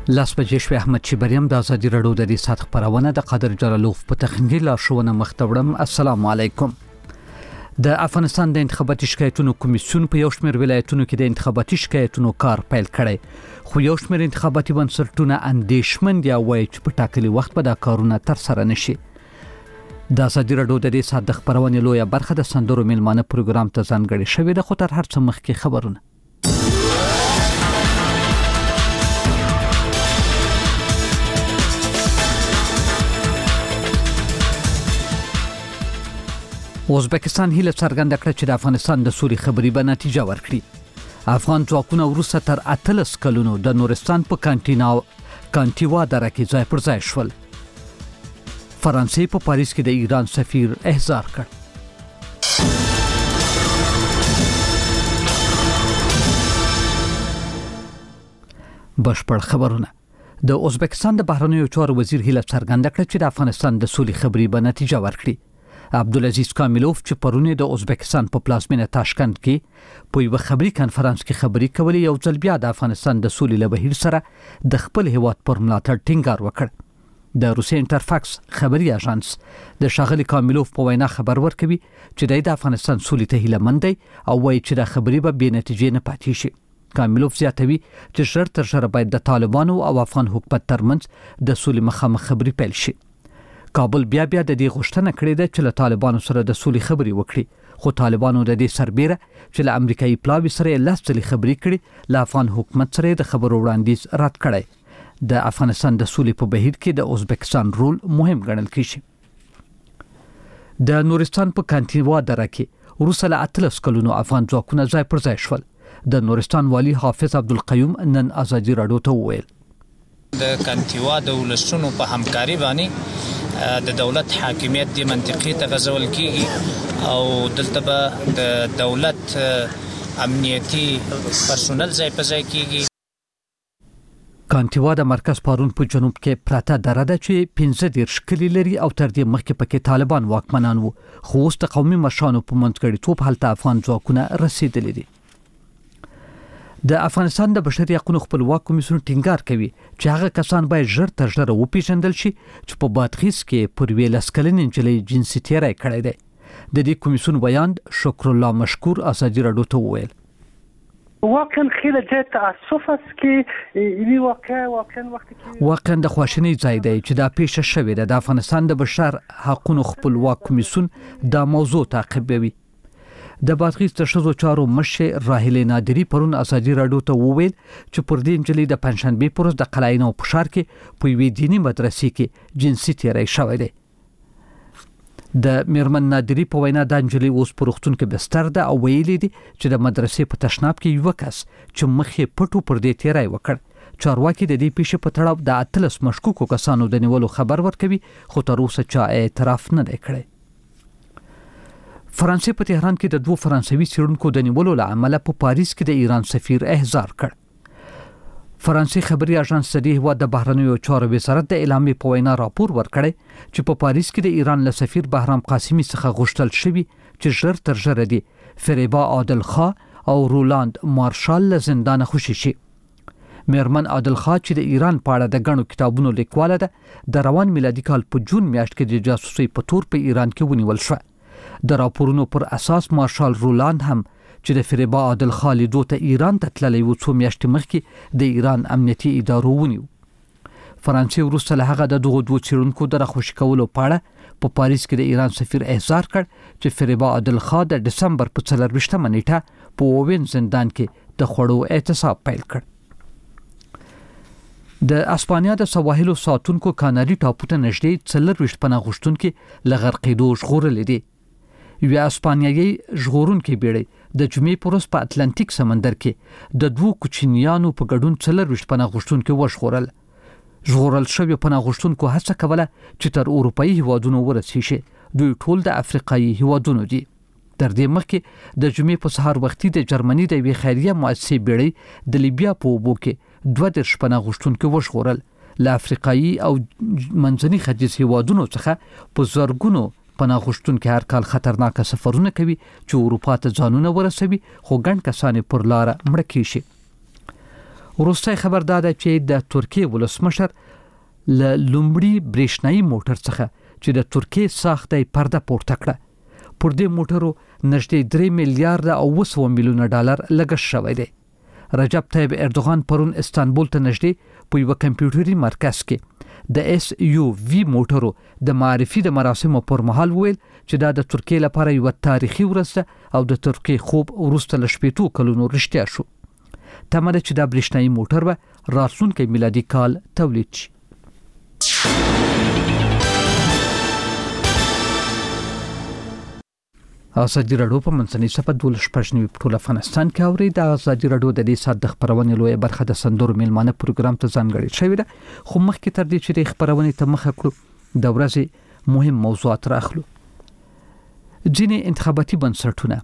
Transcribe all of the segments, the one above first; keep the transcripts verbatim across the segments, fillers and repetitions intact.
لاس بجې شوې احمد چبریم د ازادي رادیو د دې سات خبرونه د قادر جلالوف په تخنیکی لارښوونه مختوړم. السلام علیکم. د افغانستان د انتخاباتي شکایتونو کمیسیون په یو شمېر ولایتونو کې د انتخاباتي شکایتونو کار پیل کړی، خو یو شمېر انتخاباتي بنسټونه اندېښمن دي او وایي چې په ټاکلي وخت به دا کارونه ترسره نشي. د ازادي رادیو د دې سات د خبرونې لویه برخه د سندرو میلمانه پروګرام ته ځانګړې شوې ده، خو تر هر څه مخکې خبرونه. ازبکستان هیله څرګنده کړه چې د افغانستان د سولې خبرې به نتیجه ورکړي. افغان ځواکونه وروسته تر اتلس کلونو د نورستان په کانټینا کانټیوا دره کې ځای پر ځای شول. فرانسې په پاریس کې د ایران سفیر احضار کړ. بشپړ خبرونه. د ازبکستان د بهرنیو چارو وزیر هیله څرګنده کړه چې د افغانستان د سولې خبرې به نتیجه ورکړي. عبدالعزیز کاملوف چې پرونه د ازبکستان په پلازمینه تاشکند کې په یو خبري کانفرنس کې خبري کولې، یو ځل بیا د افغانستان د سولې له بهیر سره د خپل هیواد پر ملاتړ ټینګار وکړ. د روسي انټرفاکس خبري اژانس د شاغلي کاملوف په وینا خبر ورکوي چې د افغانستان سولې ته هیله مند دی او وایي چې د خبري به بې نتیجې نه پاتې شي. کاملوف زیاتوي چې ژر تر ژره باید د طالبانو او افغان حکومت ترمنځ د سولې مخامخ خبري پیل شي. کابل بیا بیا د دې غوښتنه کړې ده چې له طالبانو سره د سولې خبرې وکړي، خو طالبانو د دې سربېره چې له امریکایي پلاوي سره لس ځلې خبرې کړي، له افغان حکومت سره د خبرو وړاندیز رد کړی. د افغانستان د سولې په بهیر کې د ازبکستان رول مهم ګڼل کیږي. د نورستان په کانټیوا دره کې وروسته له اتلس کلونو افغان ځواکونه ځای پر ځای شول. د نورستان والی حافظ عبدالقیوم نن ازادي رادیو ته وویل د کانټیوا د ولسونو په همکاري باندې د دولت حاکمیت دی منطقي تغزول کیږي او دلته به د دولت امنیتي پرسونل ځای په ځای کیږي. کانټیوا د مرکز پارون په جنوب کې پراته دره ده چې پنځه دېرش کلي لري او تر دې مخکې پکې طالبان واکمنان وو، خو اوس د قومي مشرانو په منځګړیتوب هلته افغان ځواکونه رسېدلي دي. د افغانستان د بشري حقوقو خپلواک کمیسیون ټینګار کوي چې هغه کسان باید ژر تر ژره وپیژندل شي چې په بادغیس کې پر ویلس کلنې نجلۍ جنسي تیری کړی دی. د دې کمیسیون بیان شکر الله مشکور ازادي رادیو ته وویل واقعا خیلی جای تاسف است که این واقعا واقعا وقتی که واقعا د خواشینۍ ځای دی چې دا پیښه شوې ده. د افغانستان د بشر حقوقو خپلواک کمیسیون دا موضوع تعقیبوي. د بادغیس د ښځو چارو مشر راهیله نادری پرون ازادي رادیو ته وویل چې پر دې نجلۍ د پنځشنبې پر ورځ د قلاینو په ښار کې په یوې دیني مدرسې کې جنسي تیری شوی دی. د میرمن نادری په وینا د نجلۍ اوس په روغتون کې بستر ده او ویلي دي چې د مدرسې په تشناب کې یو کس چې مخې پټو پر دې تیری وکړ. چارواکي د دې پیښې په تړاو د اتلس مشکوکو کسانو د نیولو خبر ورکوي، خو تر اوسه چا اعتراف نه دی کړی. فرانسې په تهران کې د دوه فرانسوي څېړونکو د نیولو له امله په پاریس کې د ایران سفیر احضار کړ. فرانسې خبري اژانس د دې هېواد د بهرنیو چارو وزارت د اعلامیې په وینا راپور ورکړی چې په پاریس کې د ایران له سفیر بهرام قاسمي څخه غوښتل شوي چې ژر تر ژره دي فریبا عادل خان او رولاند مارشال له زندانه خوشي شي. میرمن عادل خان چې د ایران په اړه د غنو کتابونو لیکواله ده، د روان میلادي کال په جون میاشت کې د جاسوسۍ په تور په ایران کې ونیول شوه. د راپورونو پر اساس مارشال رولاند هم چې د فریبا عادل خان لیدو ته ایران ته تللی و، څو میاشتې مخکې د ایران امنیتي ادارو ونیو. فرانسې وروسته له هغه د دغو دوه څېړونکو د راخوشي کولو په اړه په پاریس کې د ایران سفیر احضار کړ چې فریبا عادل خان د ډسمبر په څلرویشتمه نیټه په اووین زندان کې د خوړو اعتصاب پیل کړ. د اسپانیا د سواحلو ساتونکو کاناري ټاپو ته نږدې څلرویشت پناه غوښتونکي له غرقېدو ژغورلي دي. یوه اسپانیایي ژغورونکې بیړۍ د جمعې په ورځ په اتلانتیک سمندر کې د دوو کوچنیانو په ګډون څلرویشت پناه غوښتونکي وژغورل. ژغورل شوي پناه غوښتونکو هڅه کوله چې تر اروپایي هیوادونو ورسې شي. دوی ټول د افریقایي هیوادونو دي. تر دې مخکې د جمعې په سهار وختي د جرمني د یوې خیریه مؤسسې بیړۍ د لیبیا په اوبو کې دوه دېرش پناه غوښتونکي وژغورل. له افریقایي او منځني ختیځ هیوادونو څخه په زرګونو پناه غوښتونکي هر کال خطرناک سفرونه کوي چې اروپا ته ځانونه ورسوي، خو ګڼ کسان پر لاره مړه کیږي. وروستی خبر دا ده چې د ترکیه ولسمشر له لومړي برېښنايي موټر څخه چې د ترکیه ساختې پرده پورته کړه. پر دې موټرو نږدې درې میلیارډ او اوه سوه میلیونه ډالر لګښت شوی دی. رجب طیب اردوغان پرون استانبول ته نږدې په یو کمپیوټري مرکز کې د اس یو وی موټرو د معرفي د مراسمو پر مهال ویل چې دا د ترکیه لپاره یو تاریخي ورځ ده او د ترکیه خوب وروسته له شپېتو کلونو رښتیا شو. تمه ده چې دا برېښنايي موټر به راتلونکي میلادي کال تولید شي. ازادي راډیو په منځنۍ صفحه دولس شپږ نوي په ټول افغانستان کې اوري. د ازادي راډیو د دې ساعت د خبرونې لویه برخه د سندرو میلمانه پروګرام ته ځانګړې شوې ده. خو مخکې تر دې چې د خبرونې ته مخه کړو د ورځې مهم موضوعات راخلو. ځینې انتخاباتي بنسټونه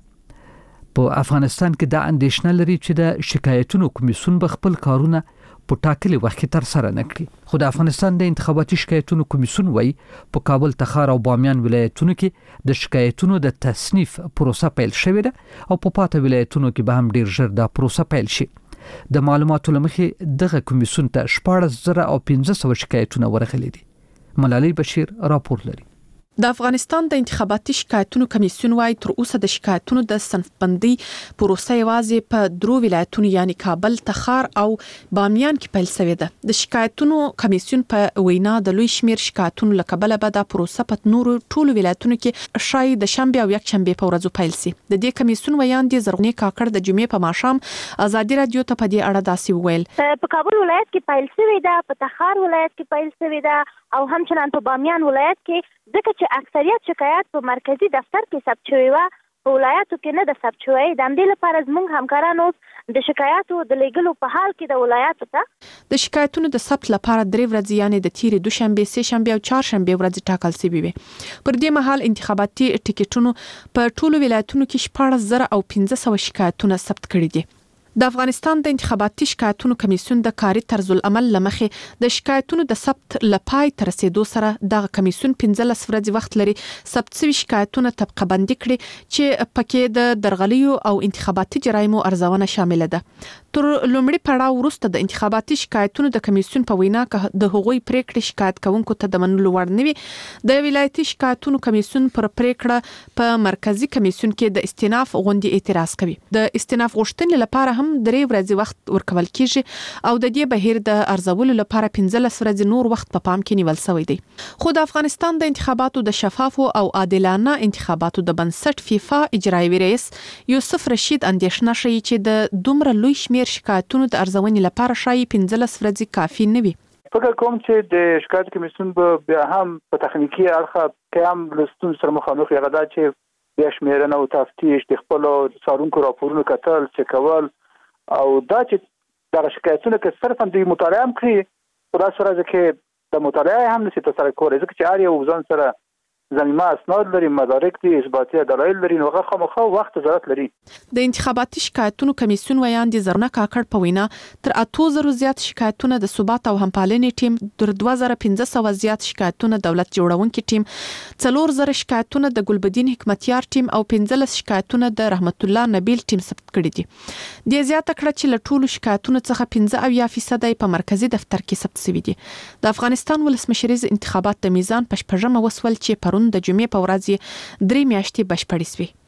په افغانستان کې د اندېښنه لري چې د شکایتونو کمیسیون به خپل کارونه په ټاکلي وخت کې تر سره نه کړي. خو د افغانستان د انتخاباتي شکایتونو کمیسیون وایي په کابل، تخار او بامیان ولایتونو کې د شکایتونو د تصنیف پروسه پیل شوې ده او په پاته ولایتونو کې به هم ډیر ژر دا پروسه پیل شي. د معلوماتو لمخې دغه کمیسیون ته شپاړس زره او پنځه سوه شکایتونه ورغلي دي. ملالۍ بشیر راپور لري. د افغانستان د انتخاباتي شکایتونو کمیسیون وايي تر اوسه د شکایتونو د صنفبندي پروسه یوازې په درو ولایتونو یعنی کابل، تخار او بامیان کې پیل شوې ده. د شکایتونو کمیسیون په وینا د لوی شمیر شکایتونو لکبله به د پروسه په نورو ټولو ولایتونو کې شای د شنبه او یک شنبه په ورځو پیل شي. د دې کمیسیون ویاندې زرغونې کاکړ د جمعې په ماښام ازادي رادیو ته په دې اړه داسې وویل. په کابل ولایت کې پیل شوې ده، په تخار ولایت کې پیل شوې ده او همچنان په بامیان ولایت کې ځکه چې اکثریت شکایت په مرکزی دفتر کې ثبت شوی و، په ولایتو کې نه د ثبت شوی. د همدې لپاره زموږ همکارانو د شکایاتو د لیږلو په حال کې د ولایتو ته د شکایتونو د ثبت لپاره درې ورځې یعنی د تیرې دوشنبه، سه شنبه او چهارشنبه ورځې ټاکل شوې وي. پر دې مهال انتخاباتي ټیکټونو په ټولو ولایتونو کې شپاړس زره او پنځه سوه شکایتونه ثبت کړي دي. د افغانستان د انتخاباتي شکایتونو کمیسیون د کاري طرز العمل لمخې د شکایتونو د ثبت لپای تر رسیدو سره د کمیسیون پنځلس ورځې وخت لري ثبت شوي شکایتونه طبقه بندي کړي چې پکې د درغلیو او انتخاباتي جرایمو ارزونه شامل ده. تر لومړي پړاو وروسته د انتخاباتي شکایتونو د کمیسیون په وینا د هغوی پریکړې شکایت کوونکو ته د منلو وړ نه وي. د ولایتي شکایتونو کمیسیون پر پریکړه په مرکزی کمیسیون کې د استیناف غونډې اعتراض کوي. د استیناف غوښتنې لپاره هم درې ورځې وخت ورکول کیږي او د دې بهیر د ارزولو لپاره پنځلس ورځې نور وخت په پام کې نیول شوی دی. خو د افغانستان د انتخاباتو د شفافو او عادلانه انتخاباتو د بنسټ فیفا اجرایي رئیس یوسف رشید اندېښنه ښیي چې د دومره لوی شمیر شکایتونو د ارزونې لپاره شایي پنځلس ورځې کافي نه وي. فکر کوم چې د شکایت کمیسیون به بیا هم په تخنیکی اړخ کې هم لستون سره مخامخ یغدا چې بیا شمیرنه او تفتیش د خپل څارونکو راپورونو کتل څه کول او دا چې دا شکایتونه کې صرفا د مطالعه هم کړی په داسې ورځ کې د مطالعه هم نشي ترسره کولی ځکه چې هر یو ځان سره ضمیمه اسناد لري، مدارک دي، اثباتي دلایل لري، نو هغه خامخا وخت ضرورت لري. د انتخاباتي شکایتونو کمیسیون ویاندې زرغونه کاکړ په وینا تر اتو زرو زیات شکایتونه د ثبات او همپالنې ټیم، تر دوه زره پنځه سوه زیات شکایتونه دولت جوړونکي ټیم، څلور زره شکایتونه د ګلبدین حکمتیار ټیم او پنځلس شکایتونه د رحمت الله نبیل ټیم ثبت کړي دي. د زیاته کړه چې له ټولو شکایتونو څخه پنځه اویا فیصد په مرکزی دفتر کې ثبت شوي دي. د افغانستان ولسمشریز انتخابات د میزان په شپږمه وسول چې پرون د جمعې په ورځ درې میاشتې بشپړې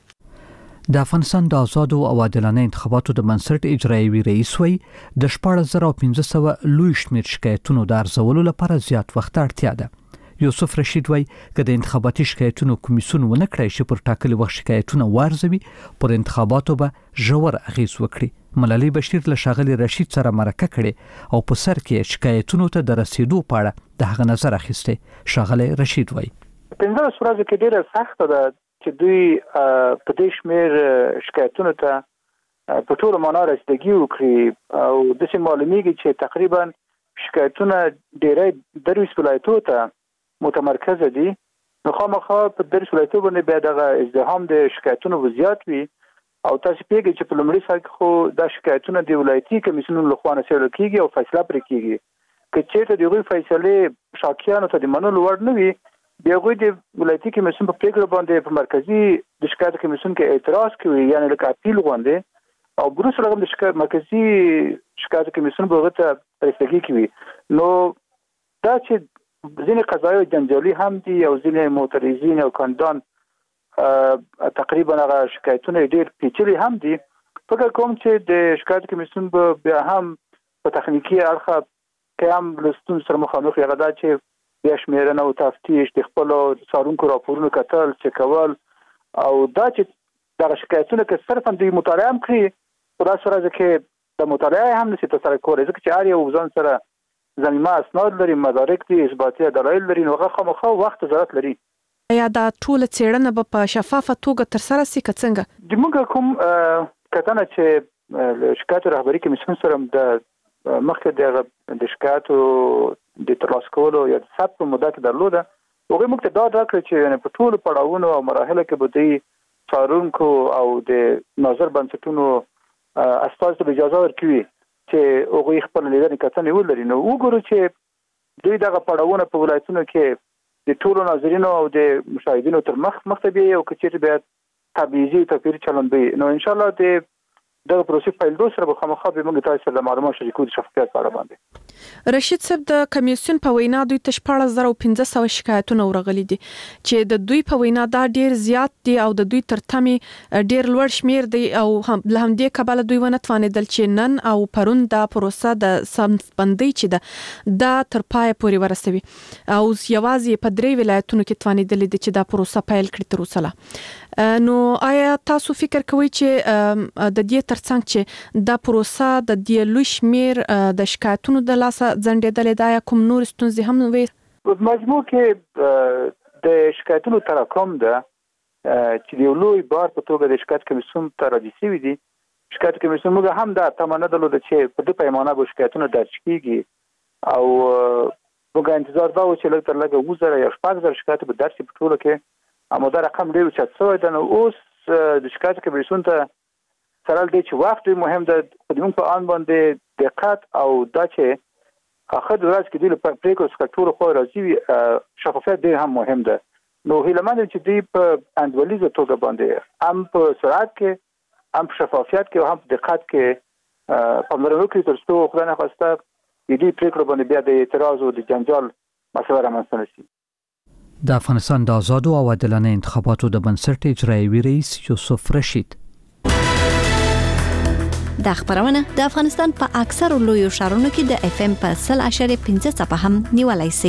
شوې. د افغانستان د آزادو او عادلانه انتخاباتو د بنسټ اجرایي رئیس وایي د شپاړس زره او پنځه سوه لوی شمېر شکایتونو د ارزولو لپاره زیات وخت اړتیا ده. یوسف رشید وایي که د انتخاباتي شکایتونو کمیسیون ونه کړی شي پر ټاکلي وخت شکایتونه وارزوي پر انتخاباتو به ژور اغیز وکړي. ملالۍ بشیر له ښاغلي رشید سره مرکه کړې او په سر کې شکایتونو ته د رسیدو په اړه د هغه نظر اخیستی. ښاغلی رشید وایي پنځلس ورځې کې ډېره سخته ده چې دوی په دې شمېر شکایتونو ته په ټوله معنا رسیدګي وکړي او داسې معلومیږي چې تقریبا شکایتونه ډېری درویشت ولایتو ته متمرکزه دي. نو خامخا په درویشت ولایتو باندې بیا دغه ازدحام د شکایتونو زیات وي او تاسو پیږئ چې په لومړي سر کې خو دا شکایتونه د ولایتي کمیسیونونو لخوا نه څېړل کېږي او فیصله پرې کېږي. که چېرته د هغوی فیصلې شاکیانو ته د منلو وړ نه وي بیا هغوی د ولایتي کمیسیون په پرېکړه باندې په مرکزي د شکایت کمیسیون کې اعتراض کوي، یعنې لکه اپیل غوندې، او بروس رقم د شکایت مرکزی شکایت کمیسیون به وته پرېستګي کوي نو دا چې ځینې قضایي جنجالي هم دي او ځینې معترضین او کاندان تقریبا هغه شکایتونه ډېر پیچلي هم دي فکر کوم چې د شکایت کمیسیون به بیا هم په تخنیکی اړخ کې هم لستون سره مخامخ یغه دا چې بیا شمیرنه او تفتیش د خپل څارونکو راپورونو کتل چې کول او دا چې دا شکایتونه کې صرفا د مطالعه هم کړی خدا سره ځکه د مطالعه هم نشي تاسو کولای ځکه چې اړ یو ځان سره ضمیمه اسناد لري مدارک دي اثباتي دلایل لري نو هغه خامخا وخت ضرورت لري یا دا ټول څېړنه په شفافه توګه تر سره سي څنګه د موږ کوم کتنه چې شکایت رهبری کمیسیون سره د مخکې د د شکایتو د ترلاسه کولو یا د ثبت په موده کې درلوده هغه موږ ته دا راکړ چې په ټول پړاوونو او مراحلو کې به د څارونکو او د نظر بنسټونو استاد ته اجازه ورکوي چې هغه خپل لیدنې کتنې ولري نو وګورو چې دوی دغه پړاوونه په ولایتونو کې د ټولو ناظرینو او د مشاهدینو تر مخ مختبي او کچېر بیا تبعیضي توپیر چلند وي نو ان شاء الله د دغه پروسې په لور سره به خامخا به موږ تاسو سره معلومات شریکو د شفافیت په اړه باندې رشید صاحب د کمیسیون په وینا دوی تشپاړه زره او پنځه سوه شکایتونه ورغلي دي چې د دوی په وینا دا ډیر زیات دي او د دوی ترتمې ډیر لوړ شمیر دی او هم له همدې کبله دوی ونه توانیدل چې نن او پرون دا پروسه د سمبندۍ چې ده دا تر پای پورې ورسوي او یوازې په درې ولایتونو کې توانیدل دي چې دا پروسه پیل کړي تر اوسه نو آیا تاسو فکر کوئ چې د دې ترڅنګ چې دا پروسه د دې لوی شمیر د شکایتونو د لاسه ځنډېدلې دا کوم نور ستونزې هم وي په مجموع کې د شکایتونو تراکم ده چې د لوی بار په توګه د شکایت کمیسیون ته راځي شوی دي شکایت کمیسیون موږ هم دا تمنا درلوده چې په دې پیمانه به شکایتونه درج کیږي او موږ انتظار دا و چې لږ تر لږه وزره یا شپږ زره شکایت به درج په ټولو کې اما دا رقم ډیر اوچت شوی دی نو اوس د شکایت کمیسیون ته سره د چې وخت مهم ده په دې په ان باندې دقت او دا چې اخر ورځ کې د پریکړو څخه ټول خو راځي شفافیت ډیر هم مهم ده نو هیلمن چې دی په اندولیزه توګه باندې هم په سرعت کې هم په شفافیت کې او هم په دقت کې پاملرنه وکړي تر څو خدای نه خواسته د دې پریکړو باندې بیا د اعتراض او د جنجال مسله رامنځته نشي د افغانستان د آزادو او عادلانه انتخاباتو د بنسټ اجرایوي رئیس یوسف رشید د خبرونه د افغانستان په اکثر لویو ښارونو کې د اف ام په سل اشاریه پنځه څپه هم نیولای شي.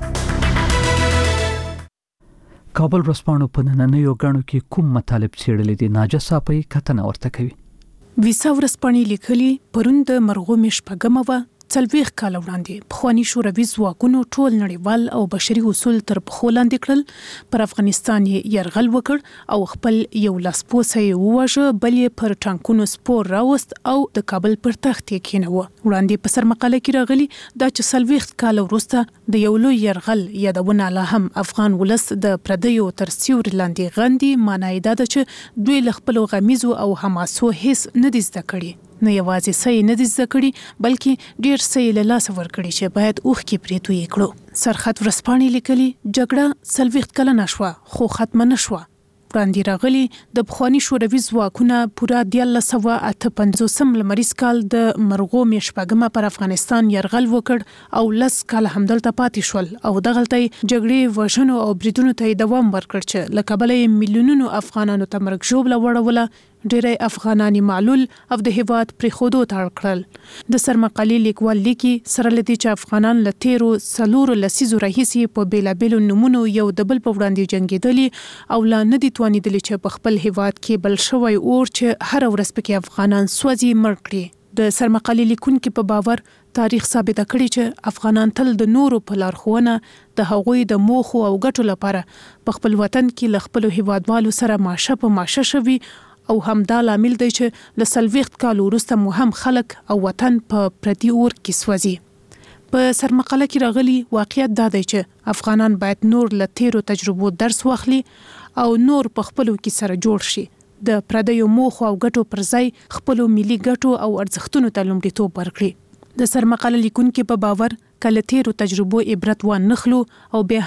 کابل ورځپاڼو په نننیو غاڼو کې کوم مطالب څېړلې دي ناجه صاحب کتنه ورته کوي. ویسا ورځپاڼې لیکلي پرون د مرغومې شپږمه وه څلوېښت کاله وړاندې پخواني شوروي ځواکونو ټول نړیوال او بشري اصول تر پښو لاندې کړل پر افغانستان یې یرغل وکړ او خپل یو لاسپوڅی یې وواژه بل یې پر ټانکونو سپور راوست او د کابل پر تخت یې کېنوه. وړاندې په سرمقاله کې راغلي دا چې څلوېښت کاله وروسته د یو لوی یرغل یادونه لا هم افغان ولس د پردیو تر سیوري لاندې غندي معنی دا ده چې دوی له خپلو غمیزو او حماسو هیڅ نه دي زده کړي نه یوازې څه نه دي زده کړي بلکې ډېر څه یې له لاسه ورکړي چې باید اوښکې پرې تویې کړو. سرخط ورځپاڼې لیکلي جګړه څلوېښت کلنه شوه خو ختمه نه شوه. وړاندې راغلي د پخواني شوروي ځواکونه پوره دیارلس سوه اته پنځوسم لمریز کال د مرغومې شپږمه پر افغانستان یرغل وکړ او لس کاله همدلته پاتې شول او دغلته جګړې وژنو او بریدونو ته دوام ورکړ چې له کبله یې میلیونونو افغانانو ته مرګ ژوبله وړوله ډېری افغانان معلول او د هیواد پرېښودو ته اړ کړل. د سرمقالې لیکوال لیکي سره له دې چې افغانان له تیرو څلورو لسیزو راهیسې په بېلابېلو نومونو یو د بل په وړاندې جنګېدلي او لا نه دي توانېدلي چې په خپل هیواد کې بل شوی اور چې هره ورځ پکې افغانان سوځي مړ کړي. د سرمقالې لیکونکي په باور تاریخ ثابته کړي چې افغانان تل د نورو په لارښوونه د هغوی د موخو او ګټو لپاره په خپل وطن کې له خپلو هیوادوالو سره ماشه په ماشه شوي او همدا لامل دی چې له څلوېښت کالو وروسته مو هم خلک او وطن په پردي اور کې سوځي. په سرمقاله کې راغلي واقعیت دا دی چې افغانان باید نور له تیرو تجربو درس واخلي او نور په خپلو کې سره جوړ شي. د پردیو موخو او ګټو پر ځای خپلو ملي ګټو او ارزښتونو ته لومړیتوب ورکړي. د سرمقاله لیکونکي په باور کله تیرو تجربو عبرت وان نخلو او بیا